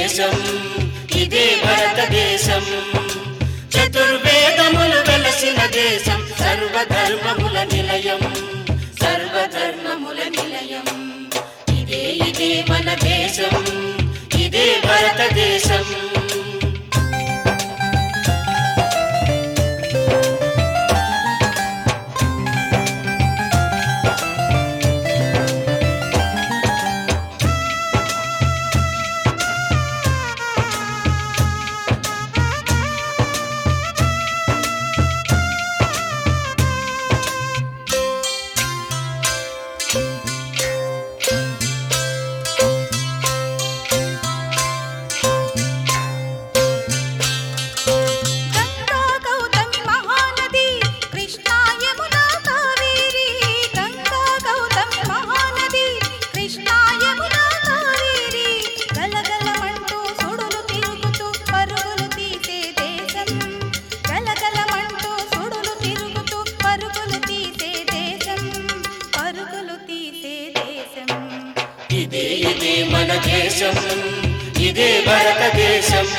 దేశం ఇదే భారతదేశం చతుర్వేదములు వెలసిన దేశం సర్వధర్మముల నిలయం సర్వధర్మముల నిలయం ఇదే మన దేశం ఇదే భారతదేశం ఇదే మన దేశం ఇదే భారతదేశం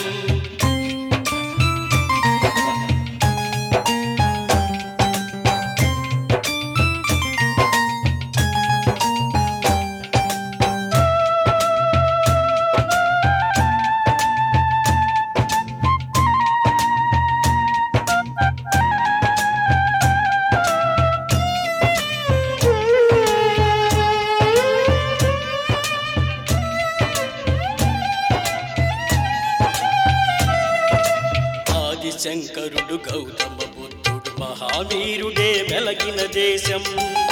శంకరుడు గౌతమ బుద్ధుడు మహావీరుడే వెలగిన దేశం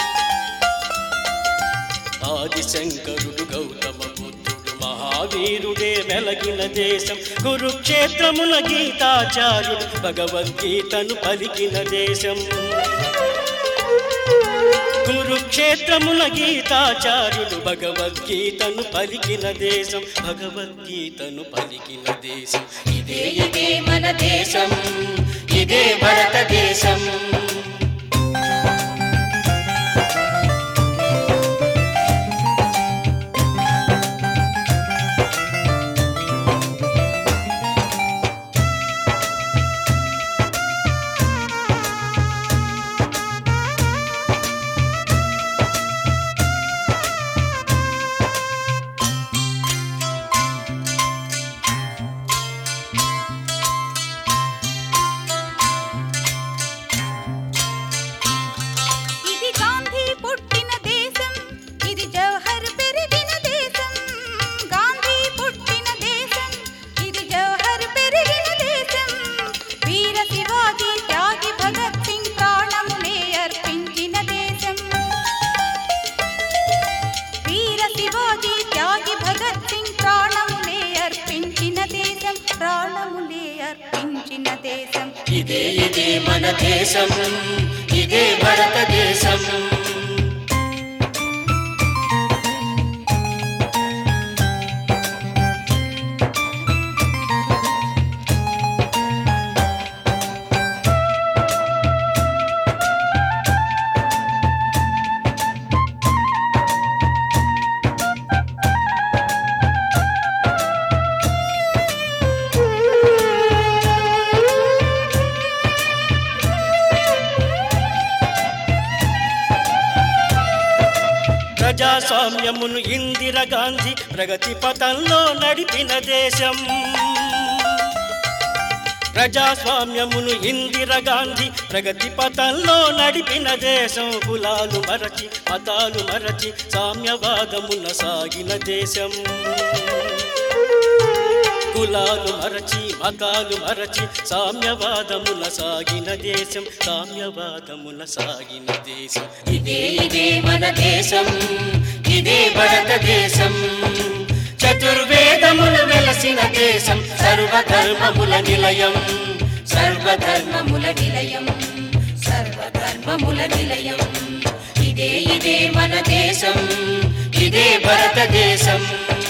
ఆదిశంకరుడు గౌతమ బుద్ధుడు మహావీరుడే వెలగిన దేశం కురుక్షేత్రమున గీతాచార్యుడు భగవద్గీతను పలికిన దేశం కురుక్షేత్రమున గీతాచార్యుడు భగవద్గీతను పలికిన దేశం భగవద్గీతను పలికిన దేశం ఇదే మన దేశం ఇదే భారతదేశం ఇదే మన దేశం ఇదే భారతదేశం ప్రజాస్వామ్యమును ఇందిరాగాంధీ ప్రగతి పథంలో నడిపిన దేశం ప్రజాస్వామ్యమును ఇందిరాగాంధీ ప్రగతి పథంలో నడిపిన దేశం కులాలు మరచి మతాలు మరచి సామ్యవాదమున సాగిన దేశం కులాలు మరచి మతాలు మరచి సామ్యవాదమున సాగిన దేశం సామ్యవాదమున సాగిన దేశం ఇదే మన దేశం ఇదే భారతదేశం చతుర్వేదములు వెలసిన దేశం సర్వధర్మముల నిలయం సర్వధర్మముల నిలయం సర్వధర్మముల నిలయం ఇదే మన దేశం ఇదే భారతదేశం